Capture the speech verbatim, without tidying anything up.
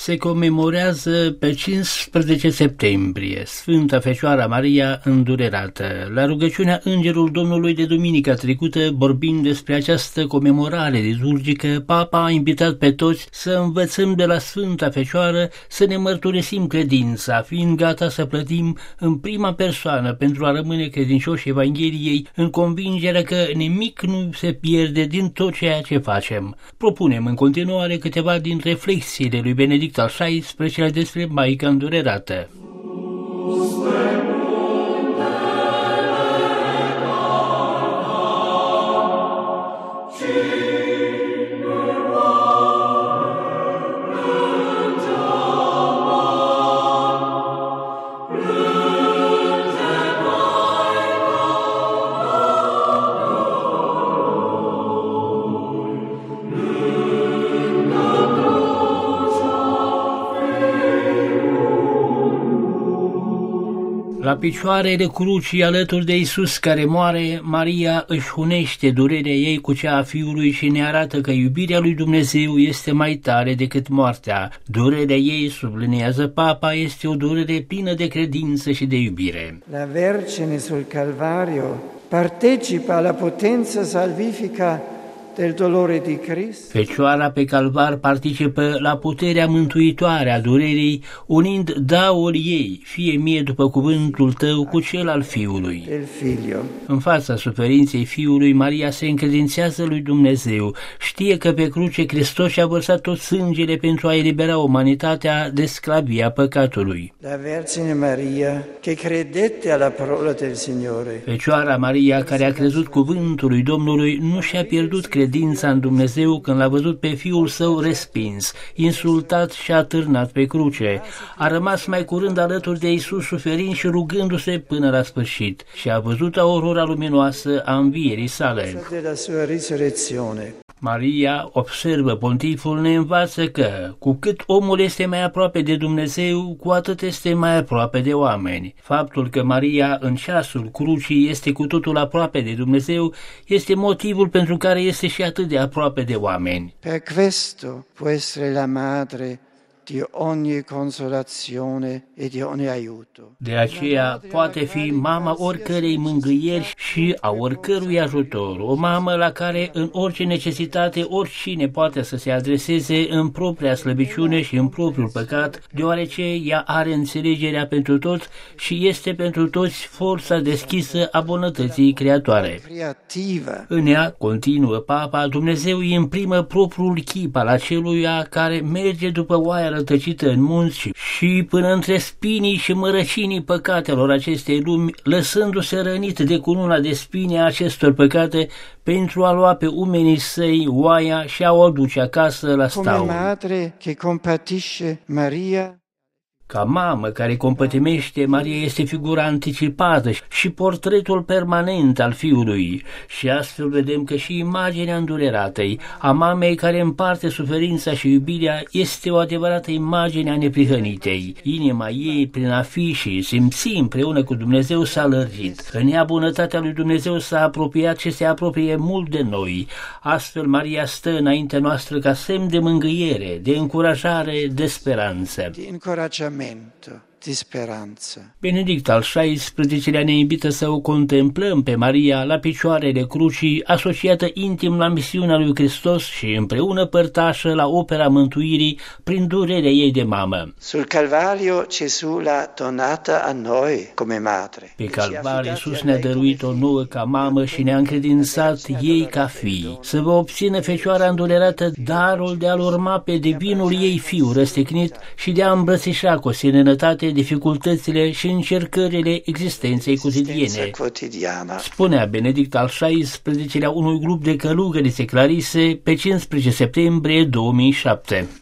Se comemorează pe cincisprezece septembrie Sfânta Fecioara Maria Îndurerată. La rugăciunea Îngerul Domnului de duminica trecută, vorbind despre această comemorare liturgică, Papa a invitat pe toți să învățăm de la Sfânta Fecioară, să ne mărturisim credința, fiind gata să plătim în prima persoană pentru a rămâne credincioși Evangheliei, în convingerea că nimic nu se pierde din tot ceea ce facem. Propunem în continuare câteva din reflexiile lui Benedict al șaisprezecelea despre Maica Îndurerată. La picioarele crucii, alături de Iisus care moare, Maria își unește durerea ei cu cea a Fiului și ne arată că iubirea lui Dumnezeu este mai tare decât moartea. Durerea ei, sublinează Papa, este o durere plină de credință și de iubire. La Vergine sul Calvario partecipa alla potenza salvifica del dolore di Cristo. Fecioara pe calvar participă la puterea mântuitoare a durerii, unind daul ei, fie mie după cuvântul tău, cu cel al Fiului. Del Figlio. În fața suferinței Fiului, Maria se încredințează lui Dumnezeu. Știe că pe cruce Hristos și-a vărsat tot sângele pentru a elibera umanitatea de sclavia păcatului. La Vergine Maria, che credette alla parola del Signore. Fecioara Maria, care a crezut cuvântul lui Domnului, nu și-a pierdut credința în Dumnezeu când l-a văzut pe Fiul Său respins, insultat și atârnat pe cruce. A rămas mai curând alături de Iisus, suferind și rugându-se până la sfârșit, și a văzut aurora luminoasă a învierii sale. Maria, observă pontiful, ne învață că, cu cât omul este mai aproape de Dumnezeu, cu atât este mai aproape de oameni. Faptul că Maria, în ceasul crucii, este cu totul aproape de Dumnezeu, este motivul pentru care este și atât de aproape de oameni. Per questo può essere la madre di ogni consolazione e di ogni aiuto. De aceea poate fi mama oricărei mângâieri și a oricărui ajutor, o mamă la care în orice necesitate oricine poate să se adreseze în propria slăbiciune și în propriul păcat, deoarece ea are înțelegerea pentru toți și este pentru toți forța deschisă a bunătății creatoare. În ea, continuă Papa, Dumnezeu îi imprimă propriul chip al aceluia care merge după oaia rătăcită în munți și până între spinii și mărăcinii păcatelor acestei lumi, lăsându-se rănit de cununa de spini a acestor păcate pentru a lua pe umenii săi oaia și a o duce acasă la staul. Come madre che compatisce Maria. Ca mamă care compătimește, Maria este figura anticipată și portretul permanent al Fiului. Și astfel vedem că și imaginea îndureratei, a mamei care împarte suferința și iubirea, este o adevărată imagine a neprihănitei. Inima ei, prin a fi și simți împreună cu Dumnezeu, s-a lărgit. În ea bunătatea lui Dumnezeu s-a apropiat și se apropie mult de noi. Astfel Maria stă înaintea noastră ca semn de mângâiere, de încurajare, de speranță. Di speranță. Benedict al șaisprezecelea ne invită să o contemplăm pe Maria la picioarele crucii, asociată intim la misiunea lui Hristos și împreună părtașă la opera mântuirii prin durerea ei de mamă. Sul Calvario Gesù l'ha donata a noi come madre. Pe Calvar Iisus ne-a dăruit-o nouă ca mamă și ne-a încredințat ei ca fii. Să vă obțină Fecioara Îndurerată darul de a-L urma pe divinul ei Fiu răstignit și de a îmbrățișa cu serenătate dificultățile și încercările existenței cotidiene. Spunea Benedict al șaisprezecelea unui grup de călugărițe clarise pe cincisprezece septembrie două mii șapte.